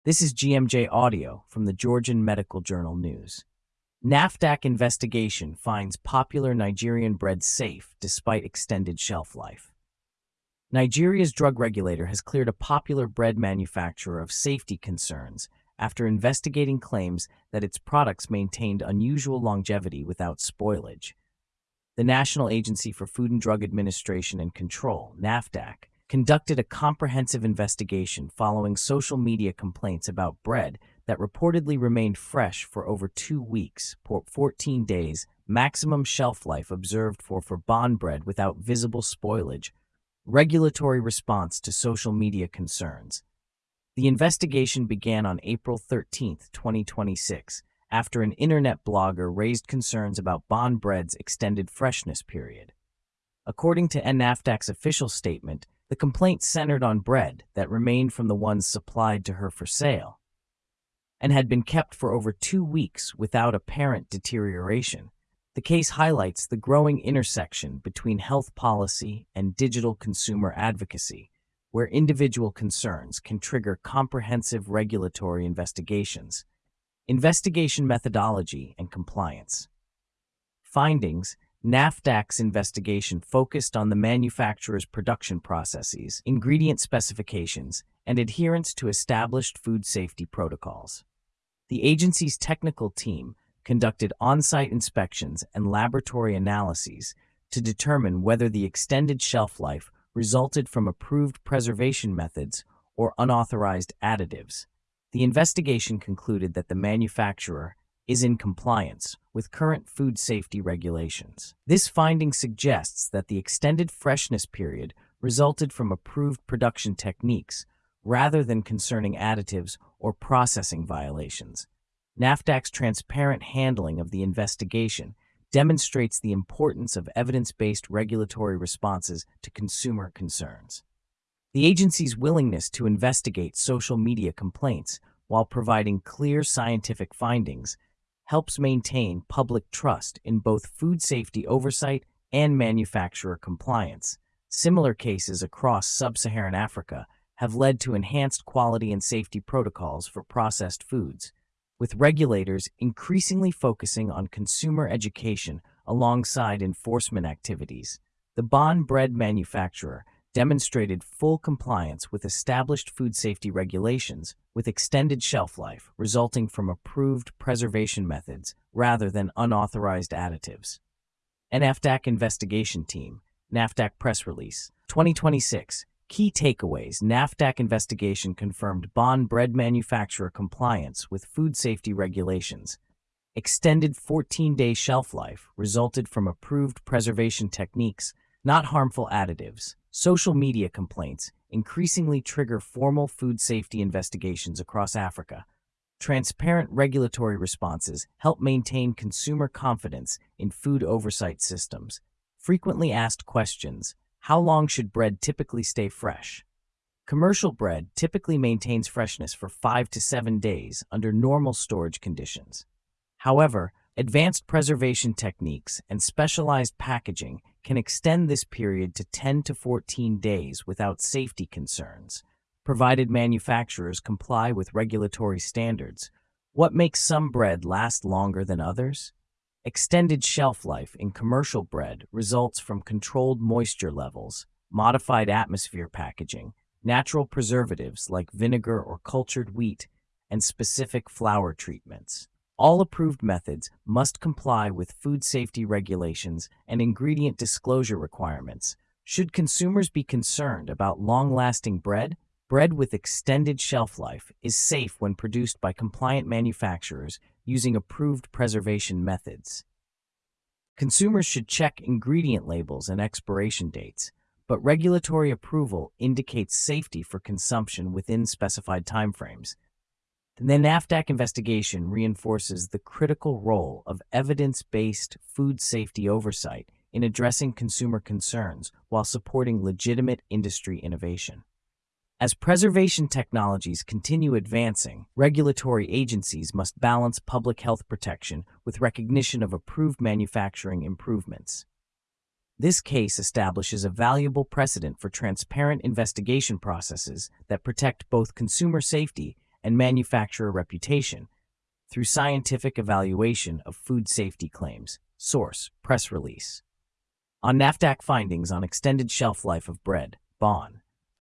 This is GMJ Audio from the Georgian Medical Journal News. NAFDAC investigation finds popular Nigerian bread safe despite extended shelf life. Nigeria's drug regulator has cleared a popular bread manufacturer of safety concerns after investigating claims that its products maintained unusual longevity without spoilage. The National Agency for Food and Drug Administration and Control, NAFDAC, conducted a comprehensive investigation following social media complaints about bread that reportedly remained fresh for over 2 weeks, 14 days, maximum shelf life observed for bond bread without visible spoilage. Regulatory response to social media concerns. The investigation began on April 13, 2026, after an internet blogger raised concerns about bond bread's extended freshness period. According to NAFDAC's official statement, the complaint centered on bread that remained from the ones supplied to her for sale and had been kept for over 2 weeks without apparent deterioration. The case highlights the growing intersection between health policy and digital consumer advocacy, where individual concerns can trigger comprehensive regulatory investigations. Investigation methodology and compliance. Findings. NAFDAC's investigation focused on the manufacturer's production processes, ingredient specifications, and adherence to established food safety protocols. The agency's technical team conducted on-site inspections and laboratory analyses to determine whether the extended shelf life resulted from approved preservation methods or unauthorized additives. The investigation concluded that the manufacturer is in compliance with current food safety regulations. This finding suggests that the extended freshness period resulted from approved production techniques rather than concerning additives or processing violations. NAFDAC's transparent handling of the investigation demonstrates the importance of evidence-based regulatory responses to consumer concerns. The agency's willingness to investigate social media complaints while providing clear scientific findings helps maintain public trust in both food safety oversight and manufacturer compliance. Similar cases across sub-Saharan Africa have led to enhanced quality and safety protocols for processed foods, with regulators increasingly focusing on consumer education alongside enforcement activities. The bond bread manufacturer demonstrated full compliance with established food safety regulations with extended shelf life resulting from approved preservation methods rather than unauthorized additives. NAFDAC Investigation Team, NAFDAC Press Release, 2026. Key takeaways. NAFDAC investigation confirmed bond bread manufacturer compliance with food safety regulations. Extended 14-day shelf life resulted from approved preservation techniques, not harmful additives. Social media complaints increasingly trigger formal food safety investigations across Africa. Transparent regulatory responses help maintain consumer confidence in food oversight systems. Frequently asked questions. How long should bread typically stay fresh? Commercial bread typically maintains freshness for 5 to 7 days under normal storage conditions. However, advanced preservation techniques and specialized packaging can extend this period to 10 to 14 days without safety concerns, provided manufacturers comply with regulatory standards. What makes some bread last longer than others? Extended shelf life in commercial bread results from controlled moisture levels, modified atmosphere packaging, natural preservatives like vinegar or cultured wheat, and specific flour treatments. All approved methods must comply with food safety regulations and ingredient disclosure requirements. Should consumers be concerned about long-lasting bread? Bread with extended shelf life is safe when produced by compliant manufacturers using approved preservation methods. Consumers should check ingredient labels and expiration dates, but regulatory approval indicates safety for consumption within specified timeframes. The NAFDAC investigation reinforces the critical role of evidence-based food safety oversight in addressing consumer concerns while supporting legitimate industry innovation. As preservation technologies continue advancing, regulatory agencies must balance public health protection with recognition of approved manufacturing improvements. This case establishes a valuable precedent for transparent investigation processes that protect both consumer safety and manufacturer reputation through scientific evaluation of food safety claims. Source: press release. On NAFDAC findings on extended shelf life of bread, Bonn.